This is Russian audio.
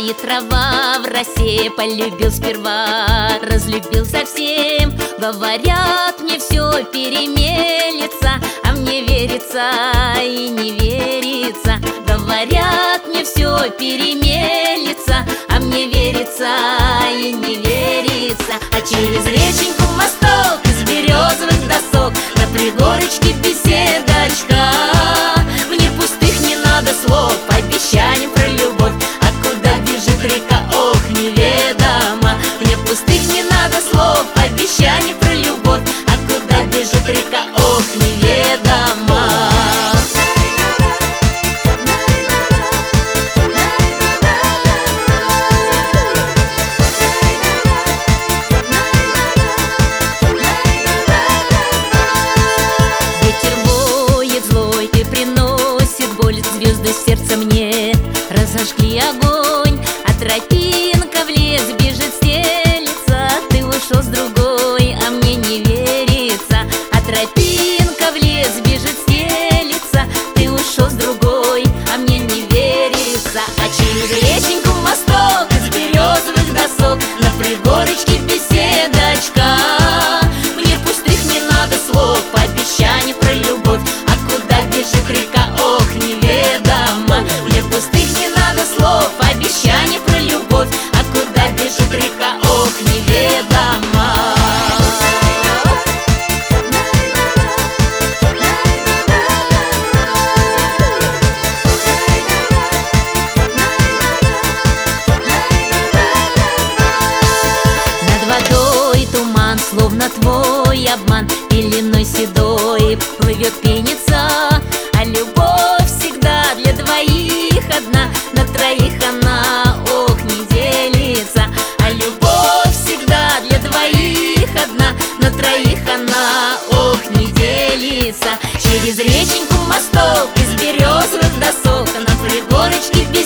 Тает трава в росе, полюбил сперва, разлюбил совсем. Говорят, мне все перемелется, а мне верится и не верится. Говорят, мне все перемелется, а мне верится и не верится. А через реченьку мосток из березовых досок, на пригорочке беседочка. Мне пустых не надо слов, обещаний про любовь. А куда бежит река, ох, неведомо. Мне пустых не надо слов, обещаний про любовь. А куда бежит река, ох, неведомо. Звезды в сердце мне разожгли огонь, а тропинка в лес бежит, стелется. Ты ушел с другой, а мне не верится. А тропинка в лес бежит, стелется. Ты ушел с другой, а мне не верится. А через реченьку мосток из березовых досок, на пригорочке беседочка. Мне пустых не надо слов, обещаний про любовь. А куда бежит река, ох, неведомо. Мне пустых не надо слов, обещаний про любовь. А куда бежит река, ох, неведомо. Над водой туман, словно твой обман, пеленой седой плывет, пенится. А любовь всегда для двоих одна, на троих она, ох, не делится. А любовь всегда для двоих одна, на троих она, ох, не делится. Через реченьку мосток из березовых досок, на пригорочке